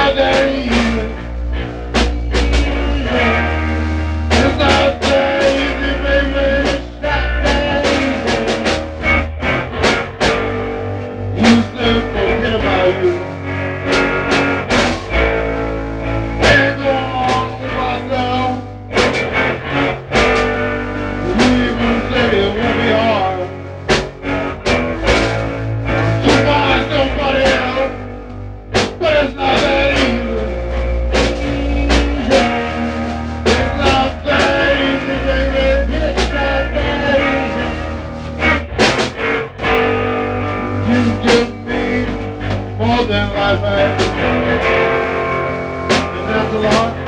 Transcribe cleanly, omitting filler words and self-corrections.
not that easy. It's not that easy, baby. It's not that easy. Used to forget about you. And go on with myself. You even say it won't be hard to find somebody else, but it's not that easy. It's not that easy, baby. It's not that easy. You give me more than life has, and that's a lot.